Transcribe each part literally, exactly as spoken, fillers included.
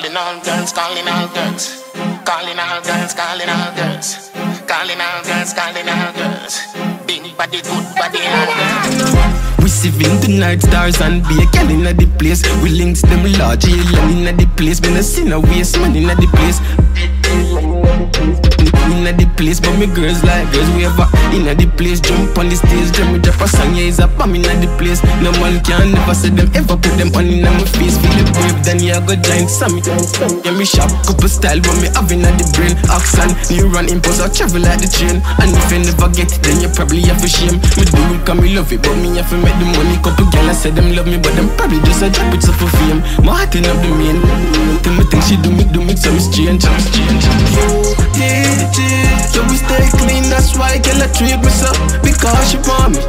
calling all girls, calling all girls, calling all girls, calling all girls, calling all girls, calling all girls. Big body, good body, all girls. We sieving tonight, stars and be a girl inna the place. We links them large, yellow inna the place. Been a sin a waste man inna the place. Inna the place, but me girls like girls. We ever inna the place, jump on the stage. Drum me drop a song, yeah, it's a bomb inna the place. No man can never say them, ever put them on inna my face. Feel it brave, then yeah, go giant Sammy. Yeah, me shop, couple style, but me have inna the brain. Accent, new run impulse, I travel like the train. And if you never get it, then you probably have a shame. Me do it cause me love it, but me have to make the money. Couple girls I say them love me, but them probably just a drop it so for fame. My heart in up the main. Tell me think she do me, do me, so me strange, I'm strange. Yeah, yeah, so we stay clean, that's why girl I treat me so. Because she want me,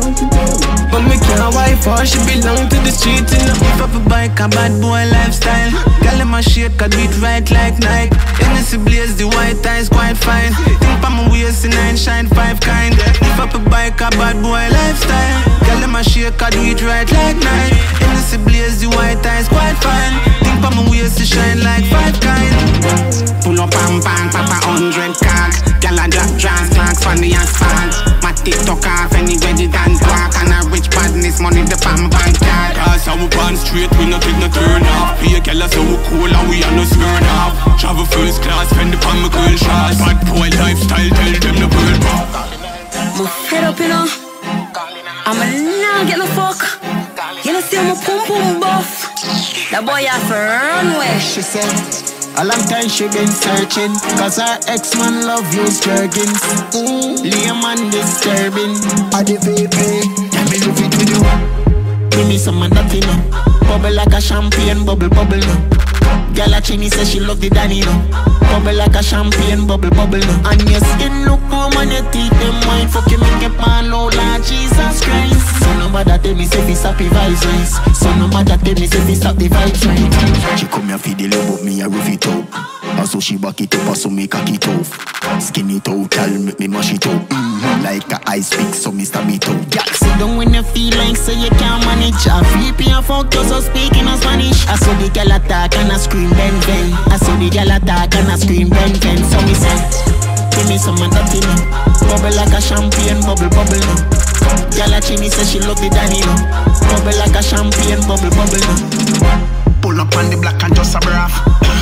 but me can't wife her, she belong to the street, you know. If up a bike, a bad boy lifestyle. Girl in my shake, I do it right like Nike. Hennessy blaze, the white eyes quite fine. Think pa my waist, nine shine five kind. If up a bike, a bad boy lifestyle. Girl in my shake, I do it right like Nike. Hennessy blaze, the white eyes quite fine. Think pa my waist, shine like five kind. Pull up and bang, papa hundred cards. Girl a drop trans flags from the asphalt. My TikTok off anywhere the dance walk. And a rich badness money the pam pam card. Cause how we born straight, we no take no turn off. Play a girl so we cool and we are no smirn off. Travel first class, spend the pan my girl shots. Bad boy lifestyle, tell them the world. I'm fed up, you know. I'm a nah get no fuck. You know see I'm a pum pum buff. That boy have to run away. She said a long time she been searching, cause her ex-man love use jerkins. mm. Liam man disturbing. Adi baby, yeah me love it with you. Give me some of that, you know. Bubble like a champagne, bubble, bubble, no. Girl a chini say she love the Danny, no. Bubble like a champagne, bubble, bubble, no. And your skin look warm and your teeth them white. Fuck you make your pan low like Jesus Christ. So nobody tell me say fi stop the vibes rise. So nobody tell me say fi stop the vibes right. She come here fi the love, but me a rough it up. And so she back it up, so me cock it off. Skin it out, girl, make me mash it up. mm-hmm. Like a ice pick, so me stab it up. Girl, sit down when you feel like say you can't manage. A V P and fuck you so speaking in Spanish. I saw the girl attack and I scream ben ben. I saw the girl attack and I scream ben ben. So me say, give me some of that, you know. Bubble like a champagne, bubble, bubble, no. Girl a chini say she love the Danny, no. Bubble like a champagne, bubble, bubble, no. Pull up on the block and just a braff.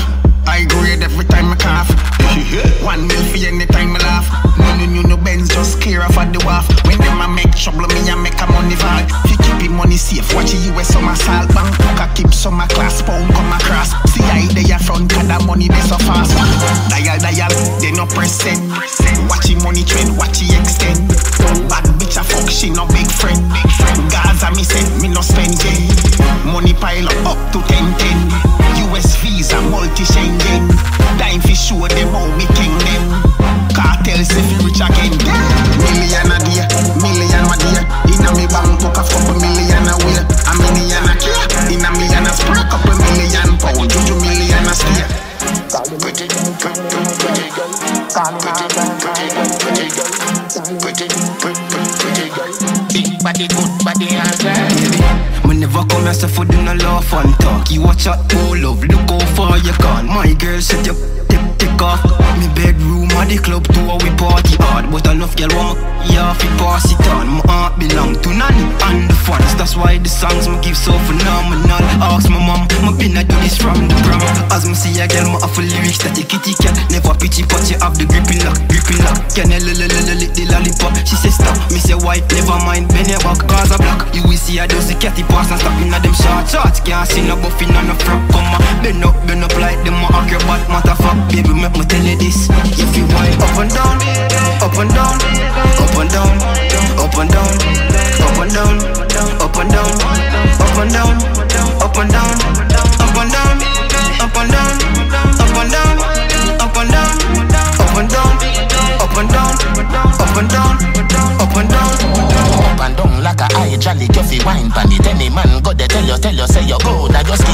I grade every time I cough. One mil for any time I laugh. No, no, no, no, Benz just clear off at the wharf. When them a make trouble, me a make a money bag. Fi keep it money safe, watch the U S summer salt bank. Cook a keep summer class, pound come across. See I they a front, cause the money they so fast. Dial, dial, they no press send. Watch the money trend, watch the extend. Bad bitch a fuck, she no big friend. Gaza me say, me no spend yeah. Money pile up, up to ten ten. U S visa, multi-Schengen. Dime fi show them how me king them. Cartels if you rich again. Million a day, million a day. Inna me bank book a couple million a way. A million a care. Inna me and a spray couple million pound. Juju million a stay. Pretty, pretty, pretty, pretty girl. Pretty, pretty, pretty girl. Pretty, pretty, pretty girl. Big body, good body as well. Me never come here so for do no laugh and talk. You watch out, oh love, look how far you gone. My girl set you take, take off. Me bedroom or the club too, we party hard. But enough girl want me, yeah, fi pass it on. My heart belong to Nanny and the fans. That's why the songs me give so phenomenal. Ask my mom, me been a do this from the prom. As me see a girl, me have a lyrics that you kitty cat. Never pity but you have the grippy lock, grippy lock. Can you lick the lollipop? She say stop, me say why, never mind, bend your back, cause a block. You will see a dozy catty pass and stop inna them short shots. Can't see no buffin and no frock. Come on, bend up, bend up like them a acrobat. Matter fuck, baby, make me tell you this. If you wind up and down, up and down, up and down, up and down, up and down, up and down, up and down, up and down, up and down, up and down, up and down, up and down, up and down, up and down, up and down, up and down, up and down like a high jolly coffee wine pan it. Any man go there tell you, tell you say you good. That your skin don't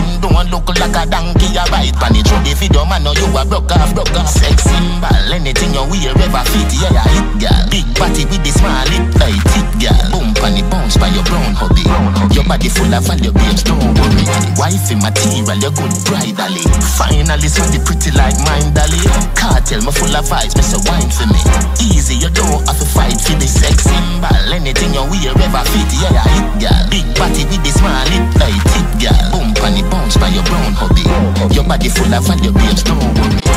look like a donkey, a bite pan it. Through the video, man, know you a broke off, broke off. Sex symbol, anything you wear ever fit, yeah, hit, girl. Big body with the small lip, like tip, girl. Boom, pan it bounce by your brown hobby. Your body full of value, babes, don't worry. Wifey material, you good bridally. Finally, something pretty like mine, dolly. Cartel, me full of vibes, me say wine for me. Easy, you don't have to fight for the sex symbol. Anything you wear ever fit, yeah, hit, girl. Big body with the small lip, like tip, girl. Boom, pan it bounce by your brown hobby. Your body full of value, babes, don't worry.